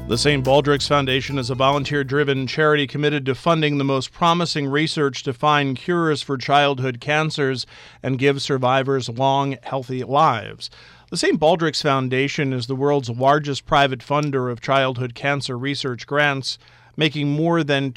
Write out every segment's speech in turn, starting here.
The St. Baldrick's Foundation is a volunteer-driven charity committed to funding the most promising research to find cures for childhood cancers and give survivors long, healthy lives. The St. Baldrick's Foundation is the world's largest private funder of childhood cancer research grants, making more than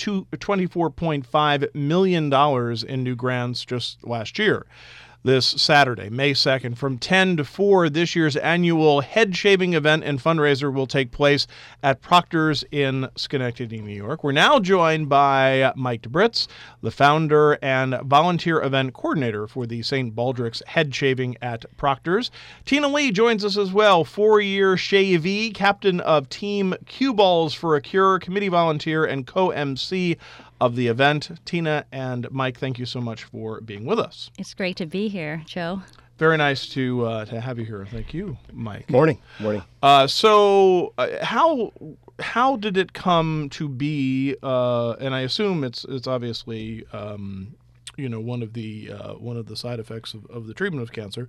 $24.5 million in new grants just last year. This Saturday, May 2nd, from 10 to 4, this year's annual head-shaving event and fundraiser will take place at Proctor's in Schenectady, New York. We're now joined by Mike DeBritz, the founder and volunteer event coordinator for the St. Baldrick's head shaving at Proctor's. Tina Lee joins us as well, 4-year shavee, captain of Team Cue Balls for a Cure, committee volunteer, and co-MC of the event. Tina and Mike, thank you so much for being with us. It's great to be here, Joe. Very nice to have you here. Thank you, Mike. Morning. So how did it come to be? And I assume it's obviously one of the side effects of the treatment of cancer,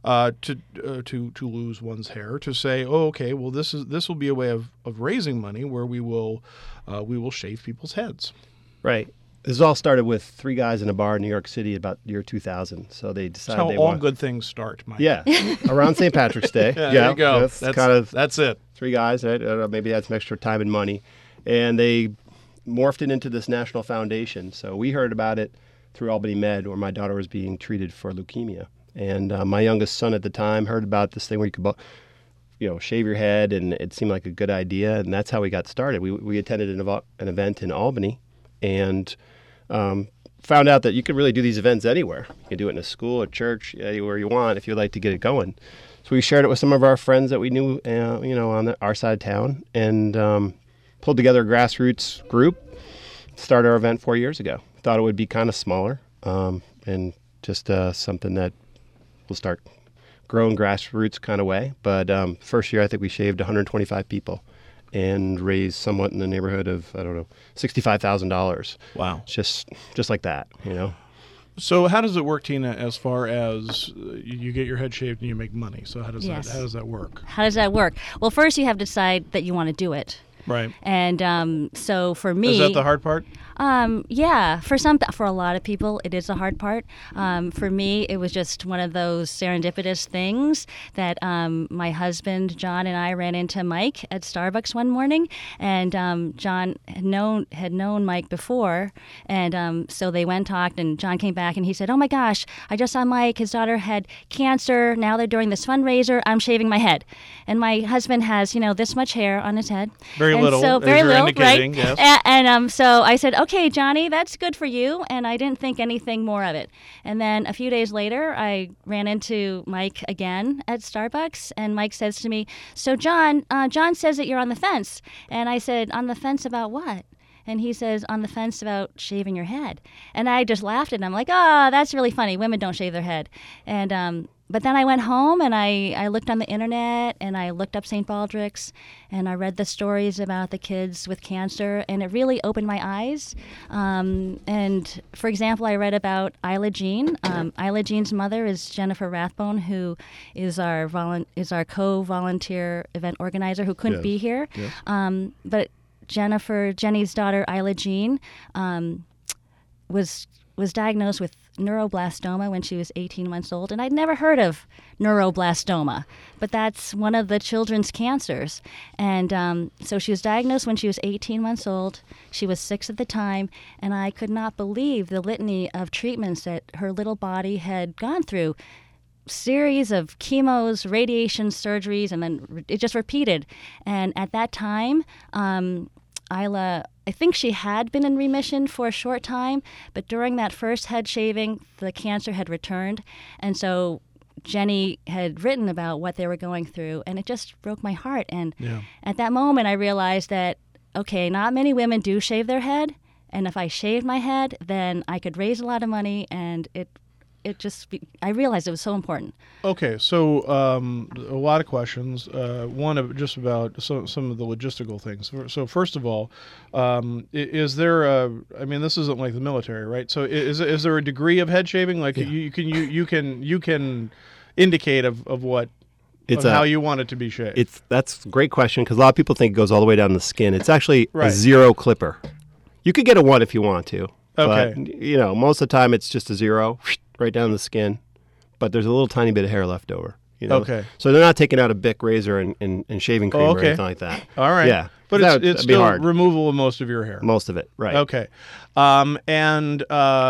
to lose one's hair. To say, oh, okay, well this will be a way of raising money where we will shave people's heads. Right. This all started with 3 guys in a bar in New York City about year 2000. So they decided That's how all good things start, Mike. Yeah, around St. Patrick's Day. There you go. That's it. 3 guys, right? Maybe that's some extra time and money. And they morphed it into this national foundation. So we heard about it through Albany Med, where my daughter was being treated for leukemia. And my youngest son at the time heard about this thing where you could shave your head, and it seemed like a good idea. And that's how we got started. We attended an event in Albany, and found out that you could really do these events anywhere. You can do it in a school, a church, anywhere you want if you'd like to get it going. So we shared it with some of our friends that we knew, on our side of town, and pulled together a grassroots group, started our event 4 years ago. Thought it would be kind of smaller, and just something that will start growing grassroots kind of way. But first year, I think we shaved 125 people and raised somewhat in the neighborhood of, $65,000. Wow. Just like that, So how does it work, Tina, as far as you get your head shaved and you make money? So how does that work? How does that work? Well, first you have to decide that you want to do it. Right. And so for me... Is that the hard part? Yeah. For a lot of people, it is the hard part. For me, it was just one of those serendipitous things that my husband, John, and I ran into Mike at Starbucks one morning. And John had known Mike before. And so they went and talked, and John came back and he said, oh my gosh, I just saw Mike. His daughter had cancer. Now they're doing this fundraiser. I'm shaving my head. And my husband has, this much hair on his head. Very little, right? Yes. And so I said, okay, Johnny, that's good for you. And I didn't think anything more of it. And then a few days later, I ran into Mike again at Starbucks. And Mike says to me, so John says that you're on the fence. And I said, on the fence about what? And he says, on the fence about shaving your head. And I just laughed and I'm like, that's really funny. Women don't shave their head. And but then I went home and I looked on the internet and I looked up St. Baldrick's and I read the stories about the kids with cancer, and it really opened my eyes. And for example, I read about Isla Jean. Isla Jean's mother is Jennifer Rathbone, who is our co-volunteer event organizer who couldn't be here. Yes. But Jenny's daughter, Isla Jean, was diagnosed with neuroblastoma when she was 18 months old, and I'd never heard of neuroblastoma, but that's one of the children's cancers. And so she was diagnosed when she was 18 months old. She was 6 at the time, and I could not believe the litany of treatments that her little body had gone through. Series of chemos, radiation, surgeries, and then it just repeated. And at that time, Isla, I think she had been in remission for a short time, but during that first head shaving, the cancer had returned. And so Jenny had written about what they were going through, and it just broke my heart. And at that moment, I realized that, okay, not many women do shave their head, and if I shaved my head, then I could raise a lot of money, and I realized it was so important. Okay, so a lot of questions. One just about some of the logistical things. So first of all, is there this isn't like the military, right? So is there a degree of head shaving? Like you can indicate of what It's how you want it to be shaved. That's a great question because a lot of people think it goes all the way down the skin. It's actually a Right. 0 clipper. You could get a 1 if you want to. Okay. But, most of the time it's just a 0 right down the skin. But there's a little tiny bit of hair left over. Okay. So they're not taking out a Bic razor and shaving cream or okay. anything like that. All right. Yeah. But That'd it's be still hard. removal of most of your hair. Most of it, right. Okay. And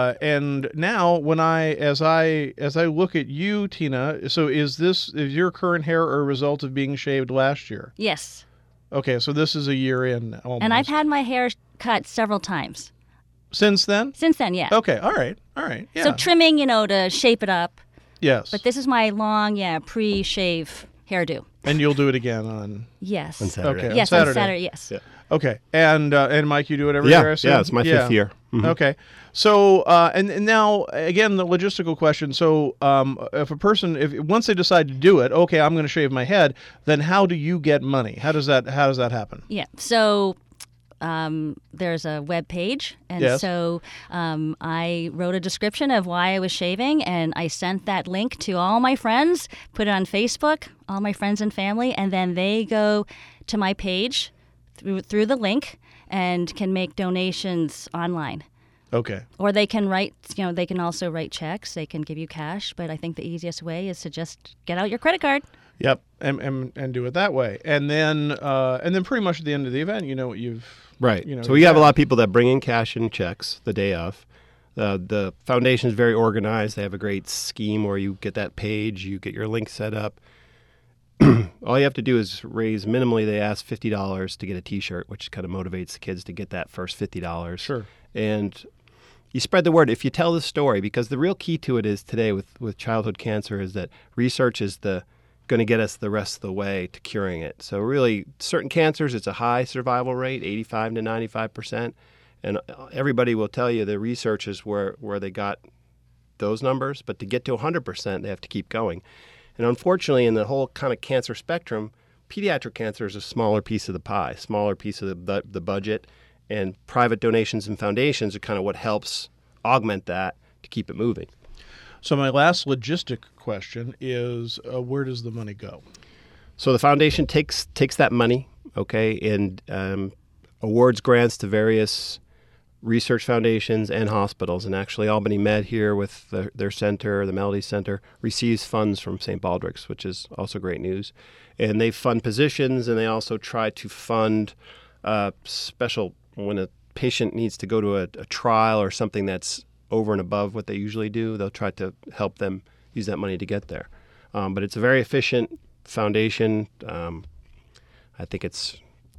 now as I look at you, Tina, so is your current hair a result of being shaved last year? Yes. Okay, so this is a year in almost. And I've had my hair cut several times. Since then? Since then, yeah. Okay, all right. Yeah. So trimming, to shape it up. Yes. But this is my long, pre-shave hairdo. And you'll do it again on... Yes. On Saturday. Okay. Yes, on on Saturday, yes. Yeah. Okay. And Mike, you do it every year, I assume? Yeah, it's my 5th year. Mhm. Okay. So, and now, again, the logistical question. So, if a person, once they decide to do it, okay, I'm going to shave my head, then how do you get money? How does that happen? Yeah. So there's a web page, and Yes. so I wrote a description of why I was shaving, and I sent that link to all my friends, put it on Facebook, all my friends and family, and then they go to my page through the link and can make donations online. Okay. Or they can write, they can also write checks. They can give you cash, but I think the easiest way is to just get out your credit card. Yep. And do it that way. And then pretty much at the end of the event, you know what you've... Right. You know, so we have a lot of people that bring in cash and checks the day of. The foundation is very organized. They have a great scheme where you get that page, you get your link set up. All you have to do is raise minimally. They ask $50 to get a T-shirt, which kind of motivates the kids to get that first $50. Sure. And you spread the word. If you tell the story, because the real key to it is today with childhood cancer is that research is going to get us the rest of the way to curing it. So really, certain cancers, it's a high survival rate, 85 to 95%. And everybody will tell you the research is where they got those numbers. But to get to 100%, they have to keep going. And unfortunately, in the whole kind of cancer spectrum, pediatric cancer is a smaller piece of the pie, smaller piece of the budget. And private donations and foundations are kind of what helps augment that to keep it moving. So my last logistic question is, where does the money go? So the foundation takes that money, okay, and awards grants to various research foundations and hospitals. And actually Albany Med here with their center, the Melody Center, receives funds from St. Baldrick's, which is also great news. And they fund positions, and they also try to fund special, when a patient needs to go to a trial or something that's over and above what they usually do, they'll try to help them use that money to get there. But it's a very efficient foundation. I think it's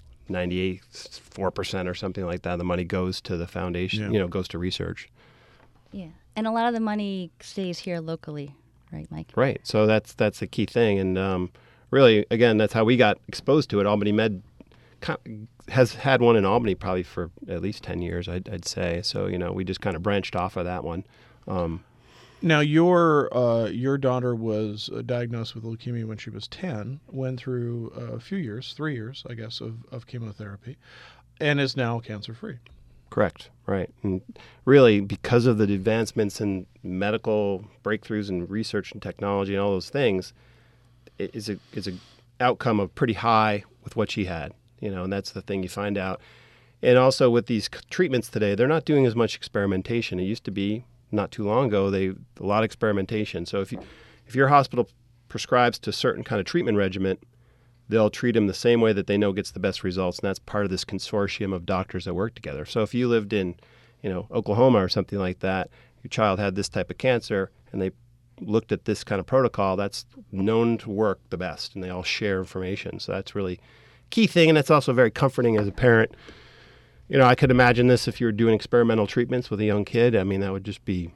94% or something like that. The money goes to the foundation, goes to research. Yeah. And a lot of the money stays here locally, right, Mike? Right. So that's the key thing. And really, again, that's how we got exposed to it. Albany Med has had one in Albany probably for at least 10 years, I'd say. So, we just kind of branched off of that one. Now, your daughter was diagnosed with leukemia when she was 10, went through a few years, 3 years, I guess, of chemotherapy, and is now cancer-free. Correct. Right. And really, because of the advancements in medical breakthroughs and research and technology and all those things, it is a outcome of pretty high with what she had. And that's the thing you find out. And also with these treatments today, they're not doing as much experimentation. It used to be not too long ago, a lot of experimentation. So if your hospital prescribes to a certain kind of treatment regimen, they'll treat them the same way that they know gets the best results. And that's part of this consortium of doctors that work together. So if you lived in, Oklahoma or something like that, your child had this type of cancer, and they looked at this kind of protocol, that's known to work the best, and they all share information. So that's really key thing, and that's also very comforting as a parent. I could imagine this if you were doing experimental treatments with a young kid. I mean, that would just be,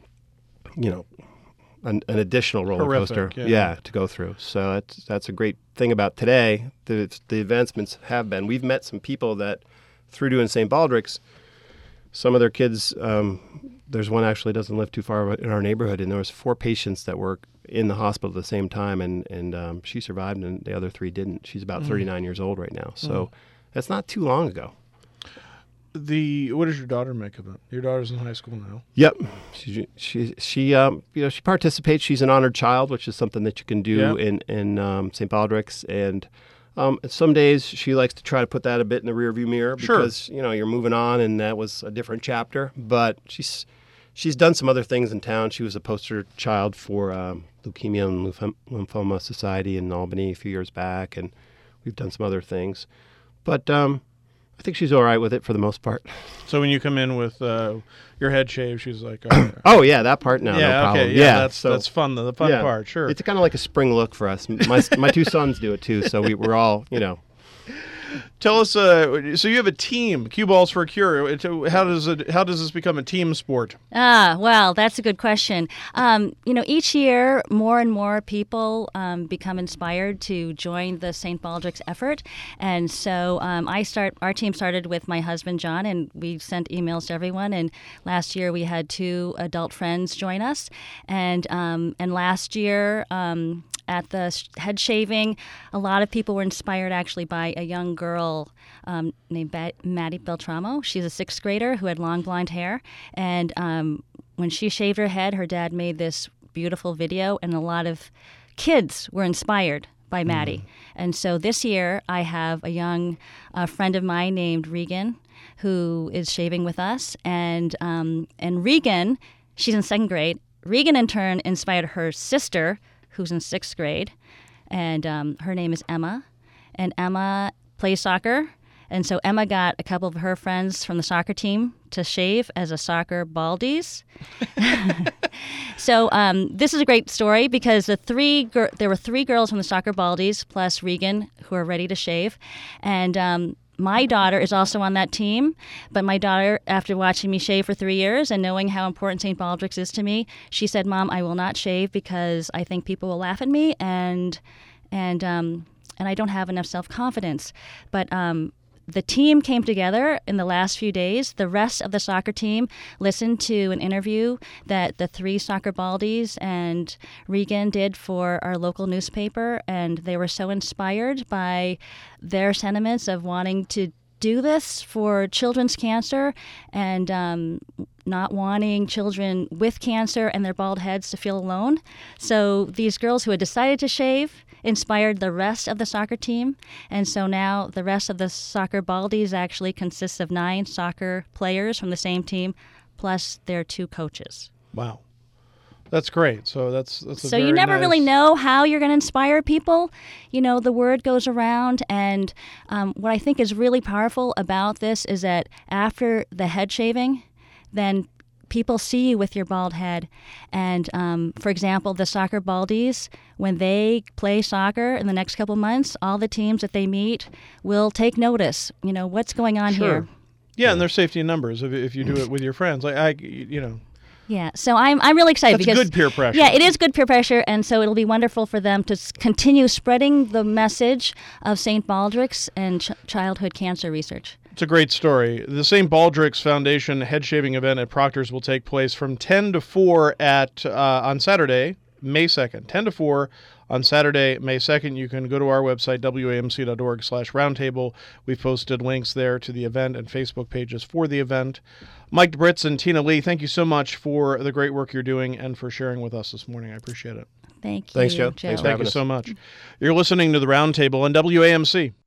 an additional roller Horrific, coaster, yeah. to go through. So that's a great thing about today. The advancements have been. We've met some people that, through doing St. Baldrick's, some of their kids. There's one actually doesn't live too far in our neighborhood, and there was 4 patients that were in the hospital at the same time, and she survived, and the other 3 didn't. She's about 39 years old right now, so that's not too long ago. what does your daughter make of it? Your daughter's in high school now. Yep. She participates. She's an honored child, which is something that you can do in St. Baldrick's. And some days she likes to try to put that a bit in the rearview mirror because, you're moving on and that was a different chapter. But she's done some other things in town. She was a poster child for Leukemia and Lymphoma Society in Albany a few years back. And we've done some other things. But I think she's all right with it for the most part. So when you come in with your head shaved, she's like, "Oh yeah, that part no problem." Okay, yeah, that's fun. The fun part, sure. It's kind of like a spring look for us. My two sons do it too, so we're all, Tell us. So you have a team, Cue Balls for a Cure. How does this become a team sport? Well, that's a good question. Each year, more and more people become inspired to join the St. Baldrick's effort, and so our team started with my husband John, and we sent emails to everyone. And last year we had 2 adult friends join us, and last year. At the head shaving, a lot of people were inspired actually by a young girl named Maddie Beltramo. She's a 6th grader who had long blonde hair. And when she shaved her head, her dad made this beautiful video, and a lot of kids were inspired by Maddie. And so this year, I have a young friend of mine named Regan who is shaving with us. And Regan, she's in 2nd grade. Regan, in turn, inspired her sister, who's in 6th grade, and her name is Emma. And Emma plays soccer, and so Emma got a couple of her friends from the soccer team to shave as a soccer baldies. So this is a great story because there were 3 girls from the soccer baldies plus Regan who are ready to shave, and my daughter is also on that team, but my daughter, after watching me shave for 3 years and knowing how important St. Baldrick's is to me, she said, "Mom, I will not shave because I think people will laugh at me and I don't have enough self-confidence." But the team came together in the last few days. The rest of the soccer team listened to an interview that the 3 soccer baldies and Regan did for our local newspaper, and they were so inspired by their sentiments of wanting to do this for children's cancer and not wanting children with cancer and their bald heads to feel alone. So these girls who had decided to shave inspired the rest of the soccer team, and so now the rest of the soccer baldies actually consists of 9 soccer players from the same team, plus their 2 coaches. Wow, that's great. So that's a so you never really know how you're going to inspire people. The word goes around, and what I think is really powerful about this is that after the head shaving, then people see you with your bald head. And for example, the soccer baldies, when they play soccer in the next couple months, all the teams that they meet will take notice. What's going on here? Yeah, and there's safety in numbers if you do it with your friends. Yeah, so I'm really excited That's because good peer pressure. Yeah, it is good peer pressure, and so it'll be wonderful for them to continue spreading the message of St. Baldrick's and childhood cancer research. It's a great story. The St. Baldrick's Foundation head shaving event at Proctor's will take place from 10 to 4 on Saturday, May 2nd. 10 to 4 on Saturday, May 2nd. You can go to our website, wamc.org/roundtable. We've posted links there to the event and Facebook pages for the event. Mike DeBritz and Tina Lee, thank you so much for the great work you're doing and for sharing with us this morning. I appreciate it. Thank you, Thanks, Joe. Joe. Thanks for having us. Thank you so much. You're listening to the Roundtable on WAMC.